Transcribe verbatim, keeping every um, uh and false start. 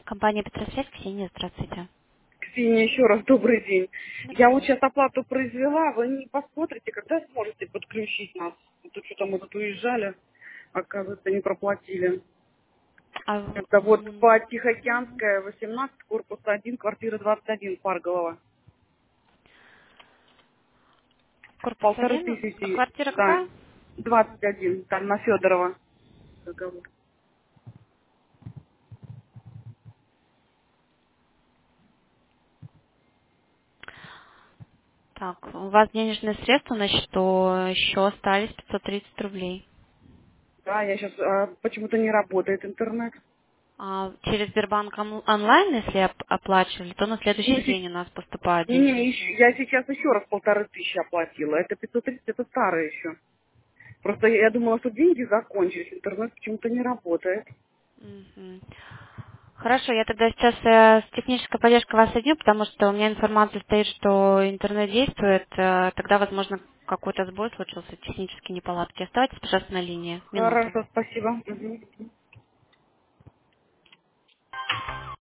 Компания «Петросвет», Ксения, здравствуйте. Ксения, еще раз добрый день. Я Добрый вот день. сейчас оплату произвела, вы не посмотрите, когда сможете подключить нас? Тут что-то мы тут уезжали, оказывается, не проплатили. А, в- Это вот м, по Тихоокеанская, восемнадцать, корпус один, квартира двадцать один, Парголова. корпус Полторы один, тысячи, квартира да, какая? двадцать один, там на Федорова договор. Так, у вас денежные средства на счету, еще остались пятьсот тридцать рублей. Да, я сейчас, почему-то не работает интернет. А через Сбербанк он- онлайн, если оп- оплачивали, то на Ну, следующий се- день у нас поступают не, денежные не, ещё- средства. я сейчас еще раз полторы тысячи оплатила. Это пятьсот тридцать, это старое еще. Просто я думала, что деньги закончились, интернет почему-то не работает. Мгм. Хорошо, я тогда сейчас э, с технической поддержкой вас соединю, потому что у меня информация стоит, что интернет действует, э, тогда, возможно, какой-то сбой случился, технические неполадки. Оставайтесь, пожалуйста, на линии. Минуту. Хорошо, спасибо. Мгм.